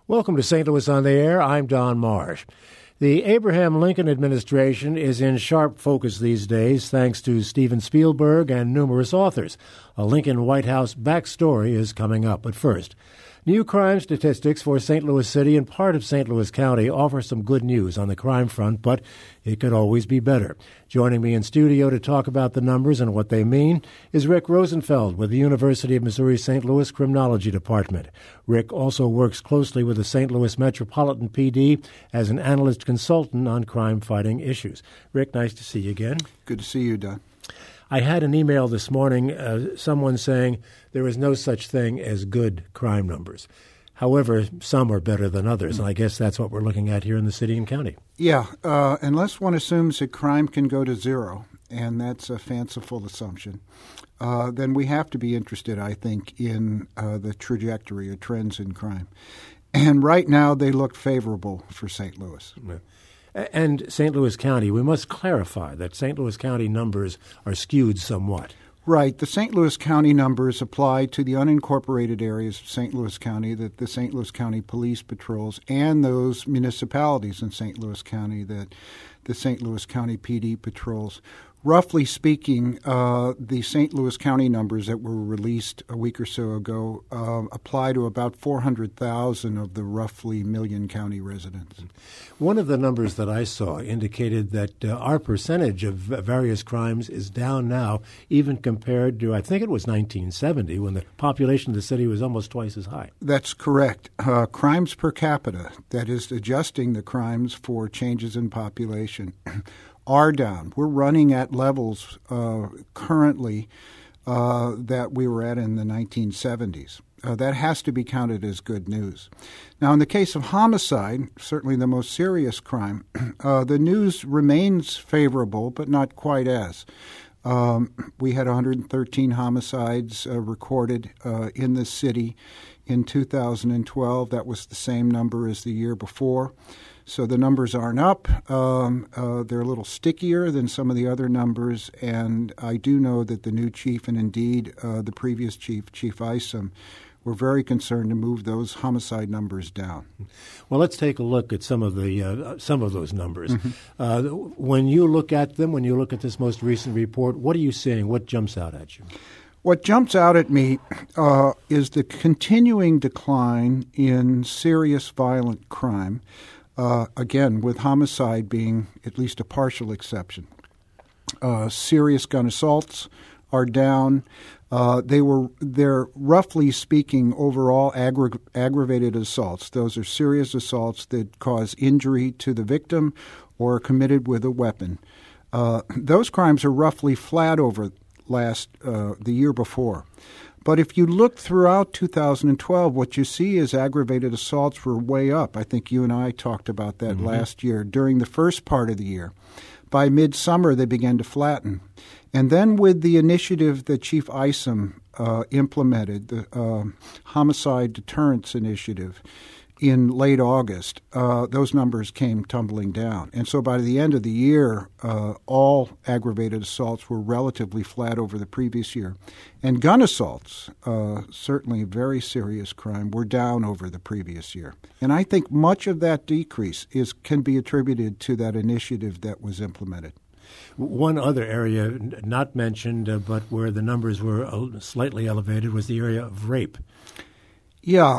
Welcome to St. Louis on the Air. I'm Don Marsh. The Abraham Lincoln administration is in sharp focus these days thanks to Steven Spielberg and numerous authors. A Lincoln White House backstory is coming up. But first, new crime statistics for St. Louis City and part of St. Louis County offer some good news on the crime front, but it could always be better. Joining me in studio to talk about the numbers and what they mean is Rick Rosenfeld with the University of Missouri-St. Louis Criminology Department. Rick also works closely with the St. Louis Metropolitan PD as an analyst consultant on crime-fighting issues. Rick, nice to see you again. Good to see you, Don. I had an email this morning, someone saying there is no such thing as good crime numbers. However, some are better than others, and I guess that's what we're looking at here in the city and county. Yeah, unless one assumes that crime can go to zero, and that's a fanciful assumption, then we have to be interested, I think, in the trajectory or trends in crime. And right now they look favorable for St. Louis. Yeah. And St. Louis County, we must clarify that St. Louis County numbers are skewed somewhat. Right. The St. Louis County numbers apply to the unincorporated areas of St. Louis County that the St. Louis County Police patrols and those municipalities in St. Louis County that the St. Louis County PD patrols. Roughly speaking, the St. Louis County numbers that were released a week or so ago apply to about 400,000 of the roughly million county residents. One of the numbers that I saw indicated that our percentage of various crimes is down now, even compared to, I think it was 1970, when the population of the city was almost twice as high. That's correct. Crimes per capita, that is adjusting the crimes for changes in population, are down. We're running at levels currently that we were at in the 1970s. That has to be counted as good news. Now, in the case of homicide, certainly the most serious crime, the news remains favorable, but not quite as. We had 113 homicides recorded in the city in 2012. That was the same number as the year before. So the numbers aren't up. They're a little stickier than some of the other numbers, and I do know that the new chief and indeed the previous chief, Chief Isom, were very concerned to move those homicide numbers down. Well, let's take a look at some of those numbers. Mm-hmm. When you look at them, when you look at this most recent report, what are you seeing? What jumps out at you? What jumps out at me is the continuing decline in serious violent crime. Again, with homicide being at least a partial exception. Serious gun assaults are down. They're roughly speaking overall aggravated assaults. Those are serious assaults that cause injury to the victim or are committed with a weapon. Those crimes are roughly flat over the year before. But if you look throughout 2012, what you see is aggravated assaults were way up. I think you and I talked about that last year during the first part of the year. By midsummer, they began to flatten. And then with the initiative that Chief Isom implemented, the Homicide Deterrence Initiative, in late August, those numbers came tumbling down. And so by the end of the year, all aggravated assaults were relatively flat over the previous year. And gun assaults, certainly a very serious crime, were down over the previous year. And I think much of that decrease can be attributed to that initiative that was implemented. One other area not mentioned, but where the numbers were slightly elevated, was the area of rape. Yeah.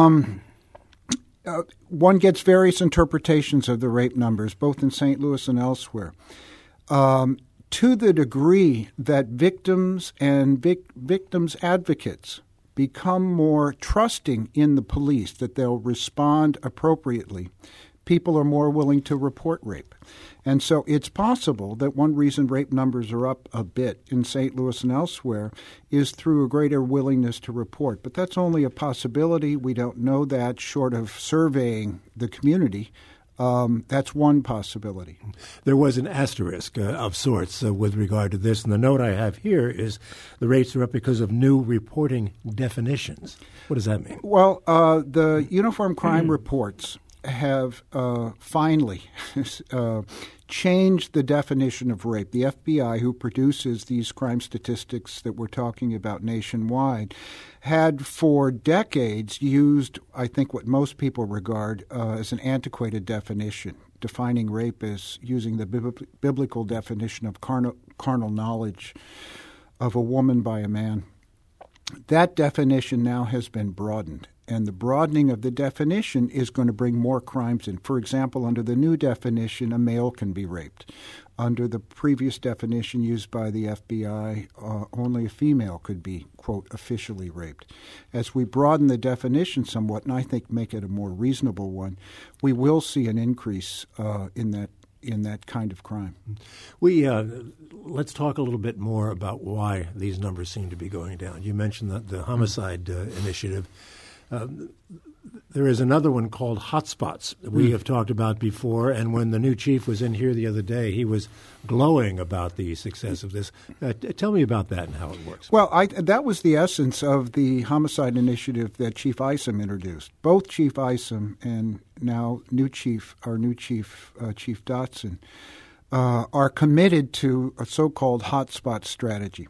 One gets various interpretations of the rape numbers, both in St. Louis and elsewhere. To the degree that victims and victims' advocates become more trusting in the police, that they'll respond appropriately, people are more willing to report rape. And so it's possible that one reason rape numbers are up a bit in St. Louis and elsewhere is through a greater willingness to report. But that's only a possibility. We don't know that short of surveying the community. That's one possibility. There was an asterisk of sorts with regard to this, and the note I have here is the rates are up because of new reporting definitions. What does that mean? Well, the Uniform Crime Reports have finally changed the definition of rape. The FBI, who produces these crime statistics that we're talking about nationwide, had for decades used, I think, what most people regard as an antiquated definition, defining rape as using the biblical definition of carnal knowledge of a woman by a man. That definition now has been broadened, and the broadening of the definition is going to bring more crimes in. For example, under the new definition, a male can be raped. Under the previous definition used by the FBI, only a female could be, quote, officially raped. As we broaden the definition somewhat, and I think make it a more reasonable one, we will see an increase in that kind of crime. Let's talk a little bit more about why these numbers seem to be going down. You mentioned the homicide initiative. There is another one called Hotspots that we have talked about before, and when the new chief was in here the other day, he was glowing about the success of this. Tell me about that and how it works. Well, that was the essence of the homicide initiative that Chief Isom introduced. Both Chief Isom and now Chief Dotson, are committed to a so-called hotspot strategy.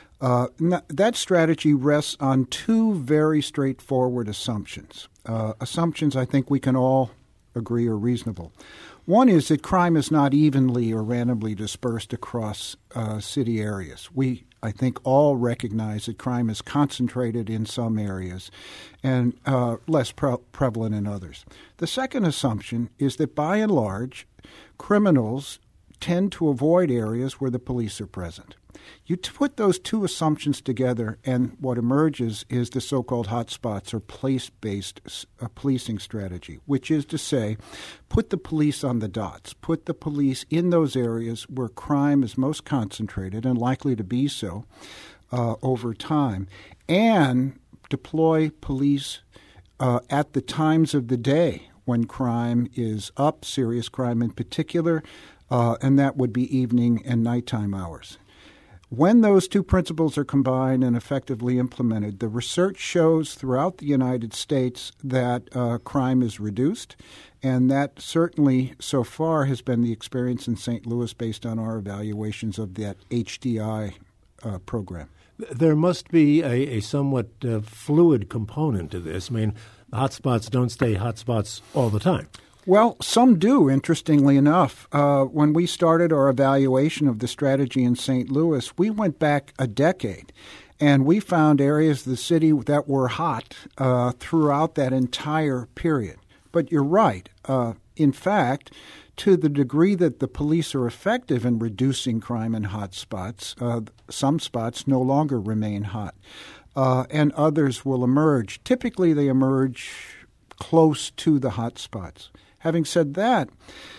That strategy rests on two very straightforward assumptions. Assumptions I think we can all agree are reasonable. One is that crime is not evenly or randomly dispersed across city areas. We, I think, all recognize that crime is concentrated in some areas and less prevalent in others. The second assumption is that by and large, criminals tend to avoid areas where the police are present. You put those two assumptions together, and what emerges is the so-called hotspots or place-based policing strategy, which is to say, put the police on the dots, put the police in those areas where crime is most concentrated and likely to be so over time, and deploy police at the times of the day when crime is up, serious crime in particular, and that would be evening and nighttime hours. When those two principles are combined and effectively implemented, the research shows throughout the United States that crime is reduced, and that certainly so far has been the experience in St. Louis based on our evaluations of that HDI program. There must be a somewhat fluid component to this. I mean, hotspots don't stay hotspots all the time. Well, some do, interestingly enough. When we started our evaluation of the strategy in St. Louis, we went back a decade, and we found areas of the city that were hot throughout that entire period. But you're right. In fact, to the degree that the police are effective in reducing crime in hot spots, some spots no longer remain hot, and others will emerge. Typically, they emerge close to the hot spots. Having said that,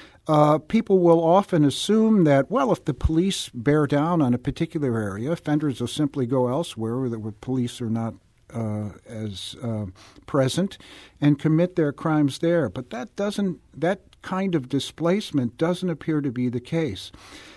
people will often assume that, well, if the police bear down on a particular area, offenders will simply go elsewhere where the police are not as present and commit their crimes there. But that kind of displacement doesn't appear to be the case.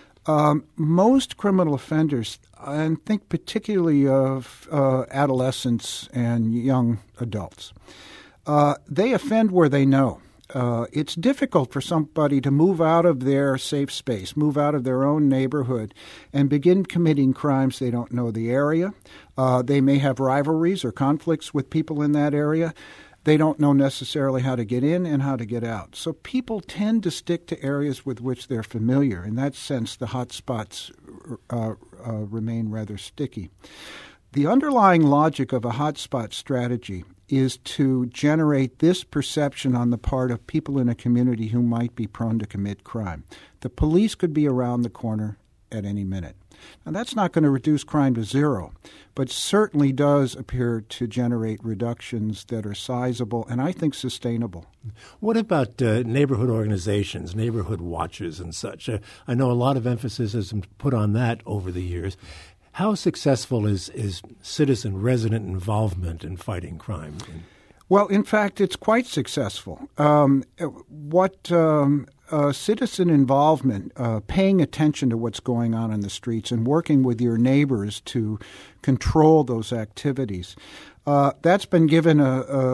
Most criminal offenders, and think particularly of adolescents and young adults, they offend where they know. It's difficult for somebody to move out of their safe space, move out of their own neighborhood, and begin committing crimes. They don't know the area. They may have rivalries or conflicts with people in that area. They don't know necessarily how to get in and how to get out. So people tend to stick to areas with which they're familiar. In that sense, the hot spots remain rather sticky. The underlying logic of a hotspot strategy is to generate this perception on the part of people in a community who might be prone to commit crime. The police could be around the corner at any minute. Now, that's not going to reduce crime to zero, but certainly does appear to generate reductions that are sizable and I think sustainable. What about neighborhood organizations, neighborhood watches and such? I know a lot of emphasis has been put on that over the years. How successful is citizen resident involvement in fighting crime? Well, in fact, it's quite successful. Citizen involvement, paying attention to what's going on in the streets and working with your neighbors to control those activities, that's been given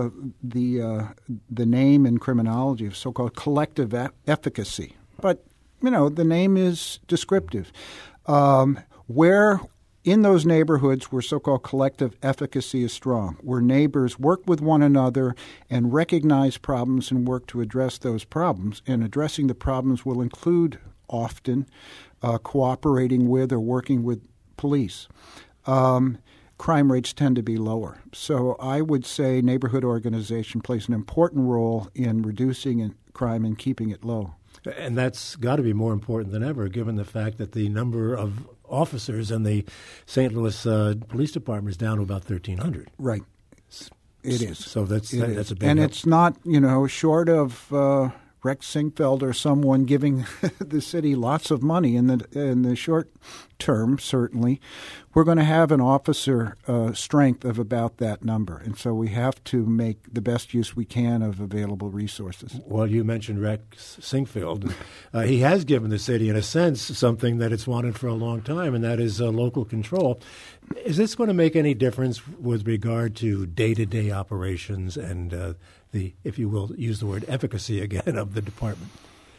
the name in criminology of so-called collective efficacy. But the name is descriptive. Where in those neighborhoods where so-called collective efficacy is strong, where neighbors work with one another and recognize problems and work to address those problems, and addressing the problems will include often cooperating with or working with police, crime rates tend to be lower. So I would say neighborhood organization plays an important role in reducing crime and keeping it low. And that's got to be more important than ever, given the fact that the number of officers in the St. Louis Police Department is down to about 1,300. Right. It is. So that's a big And help. it's not, short of Rex Sinquefield or someone giving the city lots of money in the short term, certainly, we're going to have an officer strength of about that number. And so we have to make the best use we can of available resources. Well, you mentioned Rex Sinquefield. He has given the city, in a sense, something that it's wanted for a long time, and that is local control. Is this going to make any difference with regard to day-to-day operations and the, if you will, use the word efficacy again, of the department?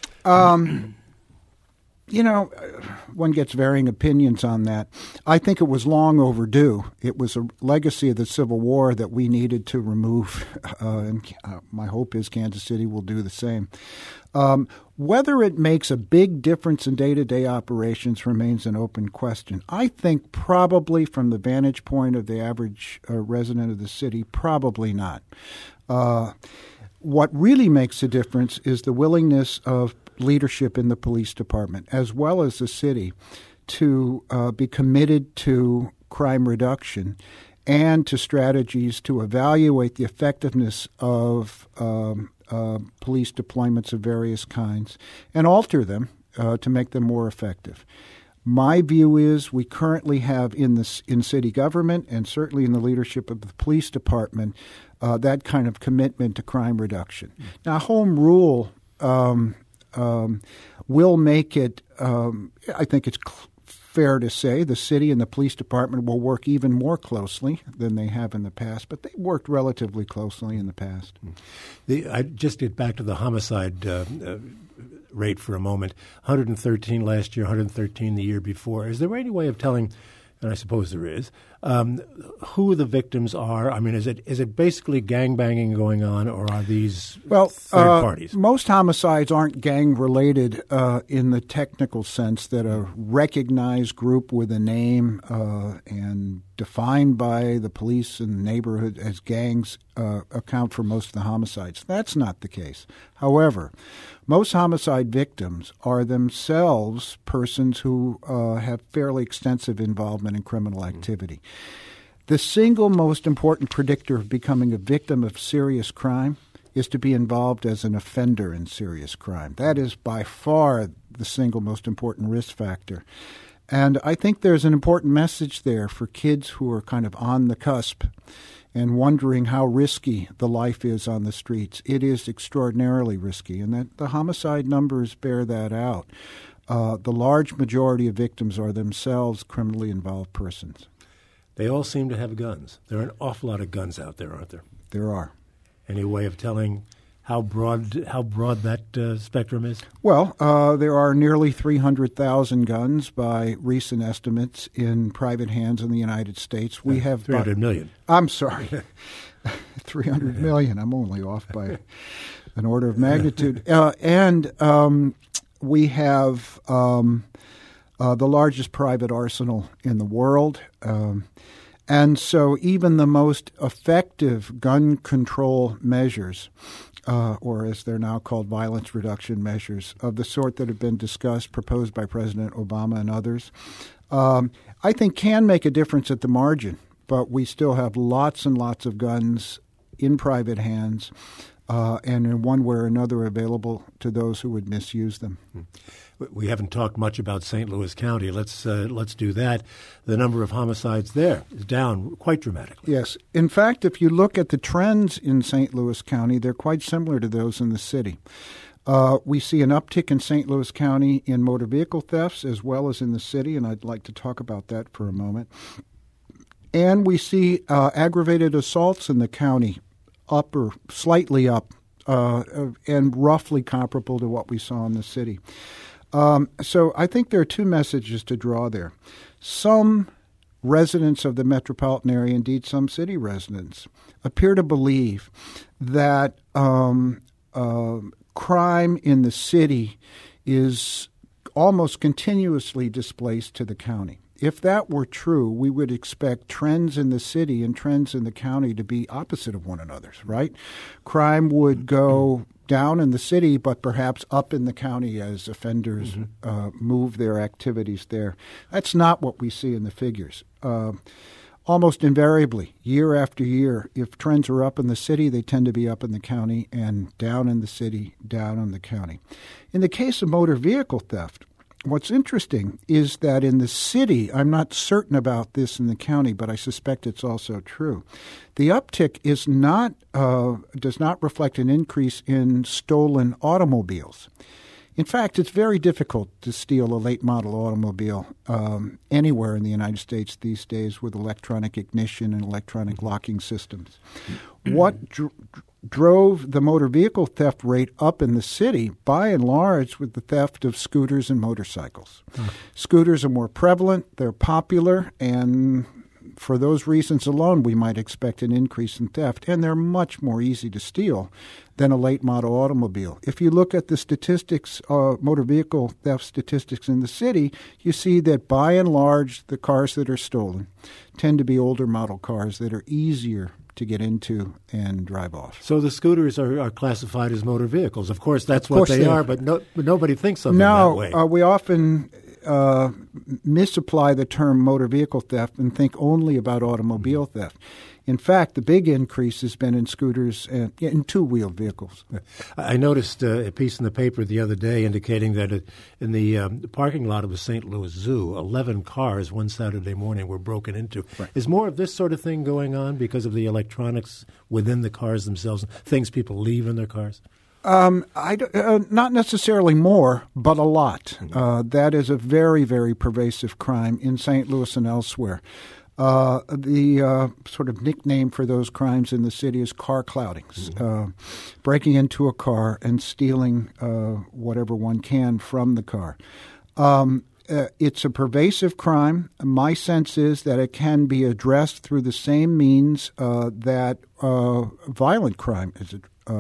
One gets varying opinions on that. I think it was long overdue. It was a legacy of the Civil War that we needed to remove, and my hope is Kansas City will do the same. Whether it makes a big difference in day-to-day operations remains an open question. I think probably from the vantage point of the average resident of the city, probably not. What really makes a difference is the willingness of leadership in the police department, as well as the city, to be committed to crime reduction and to strategies to evaluate the effectiveness of police deployments of various kinds and alter them to make them more effective. My view is we currently have in city government and certainly in the leadership of the police department that kind of commitment to crime reduction. Now, home rule will make it, I think it's fair to say, the city and the police department will work even more closely than they have in the past, but they worked relatively closely in the past. I just get back to the homicide rate for a moment. 113 last year, 113 the year before. Is there any way of telling, and I suppose there is, who the victims are? I mean, is it basically gangbanging going on, or are these third parties? Most homicides aren't gang-related in the technical sense that a recognized group with a name and defined by the police and the neighborhood as gangs account for most of the homicides. That's not the case. However, most homicide victims are themselves persons who have fairly extensive involvement in criminal activity. The single most important predictor of becoming a victim of serious crime is to be involved as an offender in serious crime. That is by far the single most important risk factor. And I think there's an important message there for kids who are kind of on the cusp and wondering how risky the life is on the streets. It is extraordinarily risky, and that the homicide numbers bear that out. The large majority of victims are themselves criminally involved persons. They all seem to have guns. There are an awful lot of guns out there, aren't there? There are. Any way of telling how broad that spectrum is? Well, there are nearly 300,000 guns by recent estimates in private hands in the United States. We have 300 million. I'm sorry, 300 million. I'm only off by an order of magnitude. We have the largest private arsenal in the world. And so even the most effective gun control measures, or as they're now called, violence reduction measures, of the sort that have been discussed, proposed by President Obama and others, I think can make a difference at the margin. But we still have lots and lots of guns in private hands and in one way or another available to those who would misuse them. We haven't talked much about St. Louis County. Let's do that. The number of homicides there is down quite dramatically. Yes. In fact, if you look at the trends in St. Louis County, they're quite similar to those in the city. We see an uptick in St. Louis County in motor vehicle thefts as well as in the city, and I'd like to talk about that for a moment. And we see aggravated assaults in the county up or slightly up and roughly comparable to what we saw in the city. So I think there are two messages to draw there. Some residents of the metropolitan area, indeed some city residents, appear to believe that crime in the city is almost continuously displaced to the county. If that were true, we would expect trends in the city and trends in the county to be opposite of one another, right? Crime would go down in the city, but perhaps up in the county as offenders move their activities there. That's not what we see in the figures. Almost invariably, year after year, if trends are up in the city, they tend to be up in the county, and down in the city, down in the county. In the case of motor vehicle theft, what's interesting is that in the city, I'm not certain about this in the county, but I suspect it's also true. The uptick is not does not reflect an increase in stolen automobiles. In fact, it's very difficult to steal a late-model automobile anywhere in the United States these days with electronic ignition and electronic locking systems. What drove the motor vehicle theft rate up in the city, by and large, with the theft of scooters and motorcycles. Scooters are more prevalent, they're popular, and for those reasons alone, we might expect an increase in theft, and they're much more easy to steal than a late-model automobile. If you look at the statistics, motor vehicle theft statistics in the city, you see that by and large, the cars that are stolen tend to be older model cars that are easier to get into and drive off. So the scooters are classified as motor vehicles. Of course, that's what they are, but nobody thinks of them that way. No, we often misapply the term motor vehicle theft and think only about automobile theft. In fact, the big increase has been in scooters and in two-wheeled vehicles. I noticed a piece in the paper the other day indicating that in the parking lot of the St. Louis Zoo, 11 cars one Saturday morning were broken into. Right. Is more of this sort of thing going on because of the electronics within the cars themselves, things people leave in their cars? Not necessarily more, but a lot. That is a very, very pervasive crime in St. Louis and elsewhere. The sort of nickname for those crimes in the city is car cloudings, breaking into a car and stealing whatever one can from the car. It's a pervasive crime. My sense is that it can be addressed through the same means that violent crime is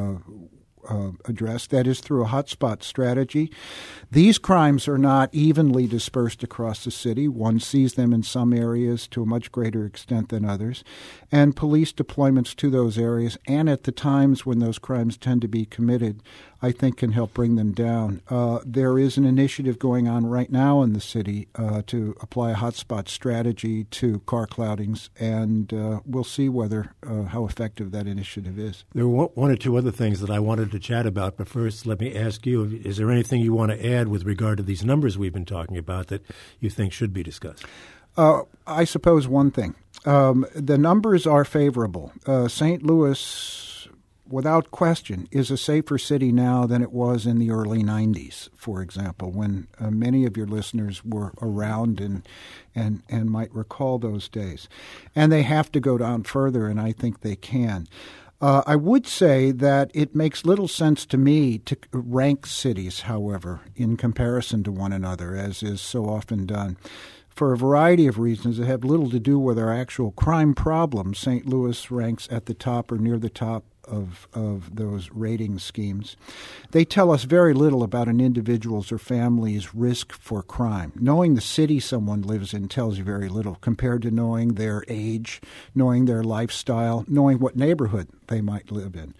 addressed, that is through a hotspot strategy. These crimes are not evenly dispersed across the city. One sees them in some areas to a much greater extent than others. And police deployments to those areas and at the times when those crimes tend to be committed, I think can help bring them down. There is an initiative going on right now in the city to apply a hotspot strategy to car cloudings, and we'll see whether how effective that initiative is. There were one or two other things that I wanted to chat about, but first let me ask you, is there anything you want to add with regard to these numbers we've been talking about that you think should be discussed? I suppose one thing. The numbers are favorable. St. Louis, without question, is a safer city now than it was in the early 90s, for example, when many of your listeners were around and might recall those days. And they have to go down further, and I think they can. I would say that it makes little sense to me to rank cities, however, in comparison to one another, as is so often done. For a variety of reasons that have little to do with our actual crime problems, St. Louis ranks at the top or near the top of those rating schemes. They tell us very little about an individual's or family's risk for crime. Knowing the city someone lives in tells you very little compared to knowing their age, knowing their lifestyle, knowing what neighborhood they might live in.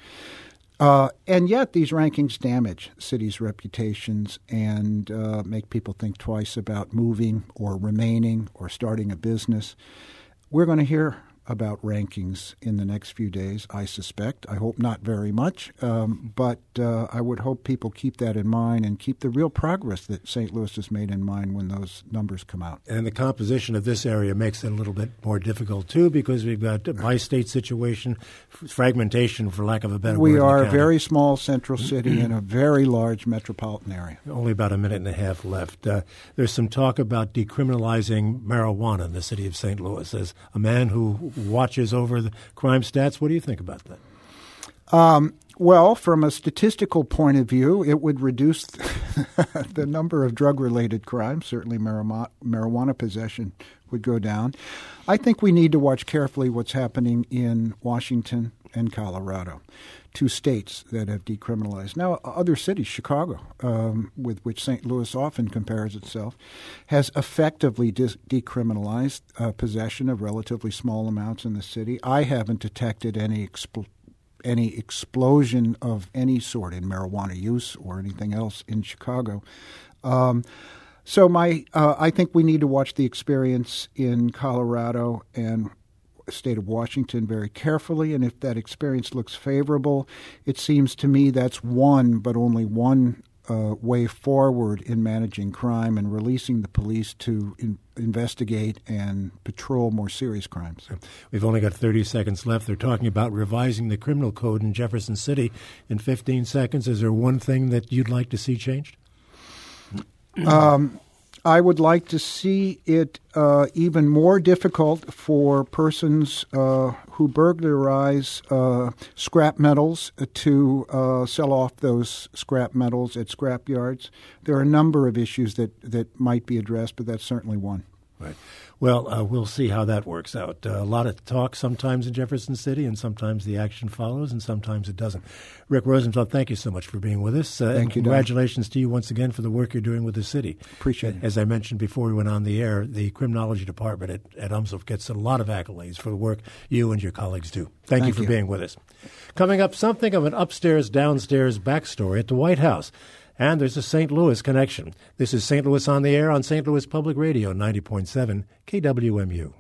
And yet these rankings damage cities' reputations and make people think twice about moving or remaining or starting a business. We're going to hear about rankings in the next few days, I suspect. I hope not very much, but I would hope people keep that in mind and keep the real progress that St. Louis has made in mind when those numbers come out. And the composition of this area makes it a little bit more difficult, too, because we've got a bi-state situation, fragmentation, for lack of a better word. We are a very small central city in a very large metropolitan area. Only about a minute and a half left. There's some talk about decriminalizing marijuana in the city of St. Louis. As a man who watches over the crime stats, what do you think about that? Well, from a statistical point of view, it would reduce the number of drug-related crimes. Certainly marijuana possession would go down. I think we need to watch carefully what's happening in Washington and Colorado, two states that have decriminalized. Now, other cities, Chicago, with which St. Louis often compares itself, has effectively decriminalized possession of relatively small amounts in the city. I haven't detected any explosion of any sort in marijuana use or anything else in Chicago. I think we need to watch the experience in Colorado and state of Washington very carefully, and if that experience looks favorable, it seems to me that's one, but only one way forward in managing crime and releasing the police to investigate and patrol more serious crimes. We've only got 30 seconds left. They're talking about revising the criminal code in Jefferson City in 15 seconds. Is there one thing that you'd like to see changed? I would like to see it even more difficult for persons who burglarize scrap metals to sell off those scrap metals at scrap yards. There are a number of issues that might be addressed, but that's certainly one. Right. Well, we'll see how that works out. A lot of talk sometimes in Jefferson City, and sometimes the action follows, and sometimes it doesn't. Rick Rosenthal, thank you so much for being with us. Thank you, congratulations to you once again for the work you're doing with the city. Appreciate it. As I mentioned before we went on the air, the criminology department at UMSL gets a lot of accolades for the work you and your colleagues do. Thank you for being with us. Coming up, something of an upstairs-downstairs backstory at the White House. And there's a St. Louis connection. This is St. Louis on the Air on St. Louis Public Radio, 90.7 KWMU.